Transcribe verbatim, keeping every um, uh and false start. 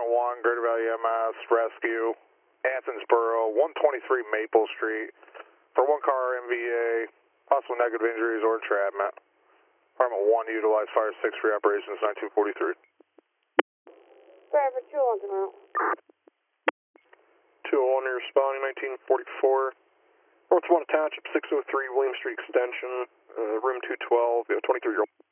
Department one, Greater Valley M S, Rescue, Athensboro, one twenty-three Maple Street, for one car M V A, possible negative injuries or entrapment. Department one, utilize fire six for operations nineteen forty-three. Driver two on the route. two oh one, you're responding, nineteen forty-four. North one Township, six oh three William Street Extension, uh, room two twelve, twenty-three year old.